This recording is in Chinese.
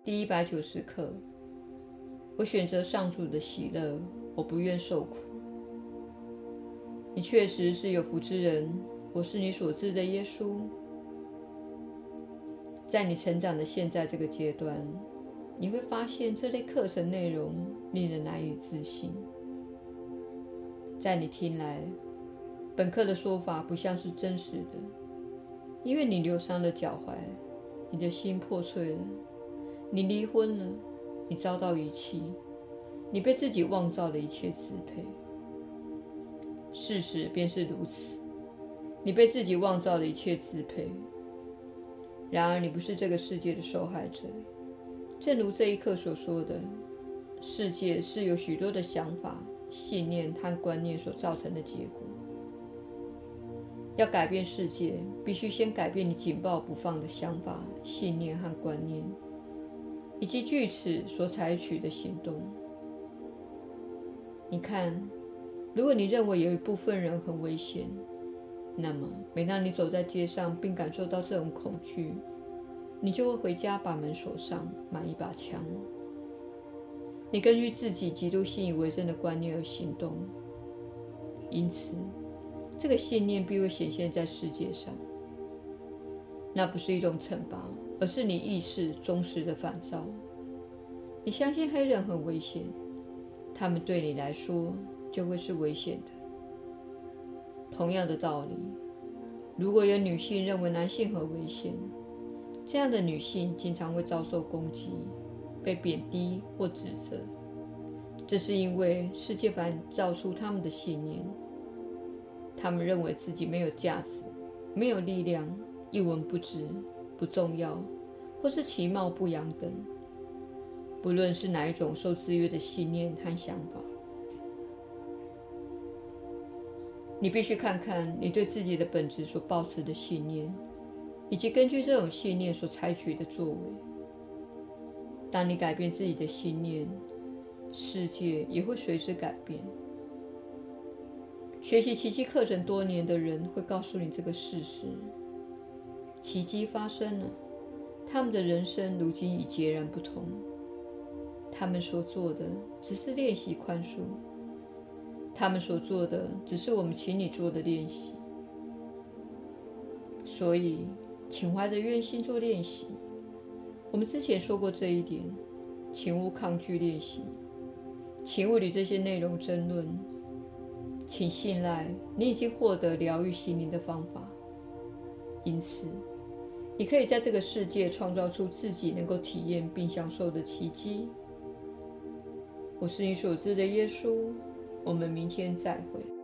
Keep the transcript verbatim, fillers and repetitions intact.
第一百九十课，我选择上主的喜乐，我不愿受苦。你确实是有福之人，我是你所知的耶稣。在你成长的现在这个阶段，你会发现这类课程内容令人难以置信。在你听来，本课的说法不像是真实的，因为你扭伤了脚踝，你的心破碎了，你离婚了，你遭到遗弃，你被自己妄造的一切支配。事实便是如此，你被自己妄造的一切支配。然而你不是这个世界的受害者，正如这一课所说的，世界是由许多的想法、信念和观念所造成的结果。要改变世界，必须先改变你紧抱不放的想法、信念和观念，以及据此所采取的行动。你看，如果你认为有一部分人很危险，那么每当你走在街上并感受到这种恐惧，你就会回家把门锁上，买一把枪。你根据自己极度信以为真的观念而行动，因此这个信念必会显现在世界上。那不是一种惩罚，而是你意识忠实的反照。你相信黑人很危险，他们对你来说就会是危险的。同样的道理，如果有女性认为男性很危险，这样的女性经常会遭受攻击，被贬低或指责。这是因为世界反照出他们的信念。他们认为自己没有价值，没有力量，一文不值，不重要，或是其貌不扬等。不论是哪一种受制约的信念和想法，你必须看看你对自己的本质所抱持的信念，以及根据这种信念所采取的作为。当你改变自己的信念，世界也会随之改变。学习奇迹课程多年的人会告诉你这个事实：奇迹发生了，他们的人生如今已截然不同。他们所做的只是练习宽恕，他们所做的只是我们请你做的练习。所以，请怀着愿心做练习。我们之前说过这一点，请勿抗拒练习，请勿与这些内容争论。请信赖，你已经获得疗愈心灵的方法，因此，你可以在这个世界创造出自己能够体验并享受的奇迹。我是你所知的耶稣，我们明天再会。